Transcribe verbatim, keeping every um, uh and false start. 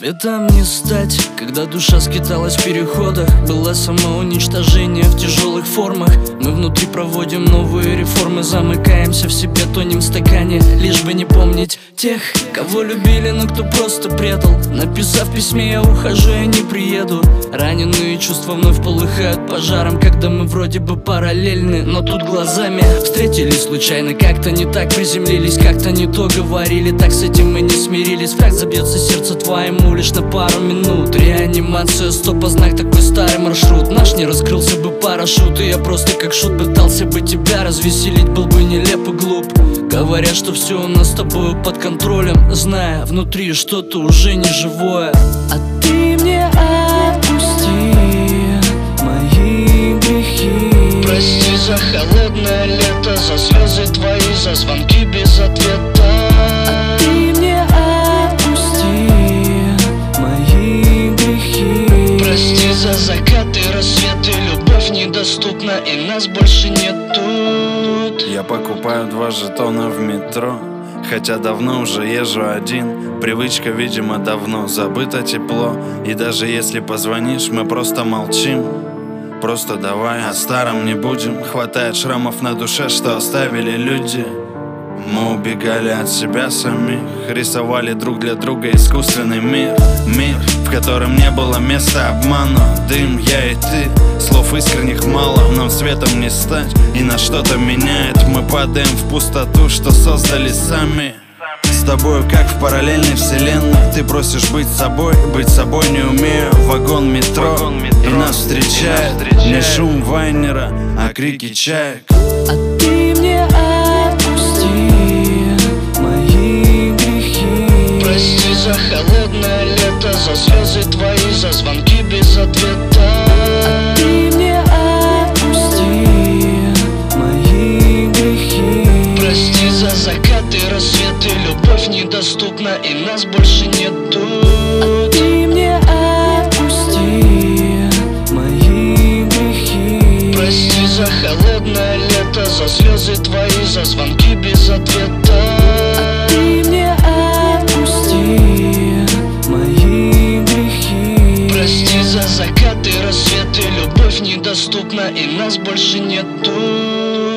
Цветам не стать, когда душа скиталась в переходах. Было самоуничтожение в тяжелых формах. Мы внутри проводим новые реформы, замыкаемся в себе, тонем в стакане, лишь бы не помнить тех, кого любили, но кто просто предал. Написав в письме: я ухожу, я не приеду. Раненые чувства вновь полыхают пожаром, когда мы вроде бы параллельны, но тут глазами встретились случайно. Как-то не так приземлились, как-то не то говорили. Так с этим мы не смирились. Как забьется сердце твоему лишь на пару минут. Реанимация, стоп, а знак, такой старый маршрут. Наш не раскрылся бы парашют, и я просто как шут пытался бы тебя развеселить. Был бы нелеп и глуп. Говорят, что все у нас с тобой под контролем, зная внутри что-то уже не живое. А ты мне отпусти мои грехи. Прости за холодное лето, за слезы твои, за звонки без ответа. А ты мне отпусти мои грехи. Прости за закаты, рассветы, любовь недоступна, и нас больше нет тут. Я покупаю два жетона в метро, хотя давно уже езжу один. Привычка, видимо, давно забыто тепло. И даже если позвонишь, мы просто молчим. Просто давай о старом не будем. Хватает шрамов на душе, что оставили люди. Мы убегали от себя самих, рисовали друг для друга искусственный мир. Мир, в котором не было места обману. Дым, я и ты, слов искренних мало. Нам светом не стать, и на что-то меняет. Мы падаем в пустоту, что создали сами. С тобою как в параллельной вселенной. Ты просишь быть собой, быть собой не умею. Вагон метро, и нас встречает не шум вайнера, а крики чаек. А ты мне отпусти мои грехи. Прости за холодное лето, за слезы твои, за звонки без ответа. А ты мне отпусти мои грехи. Прости за закаты, рассветы, любовь недоступна, и нас больше нет тут. А ты мне отпусти мои грехи. Прости за холодное лето, за слезы твои, за звонки без ответа. А ты мне отпусти мои грехи. Прости за закаты, рассветы, любовь недоступна, и нас больше нет тут.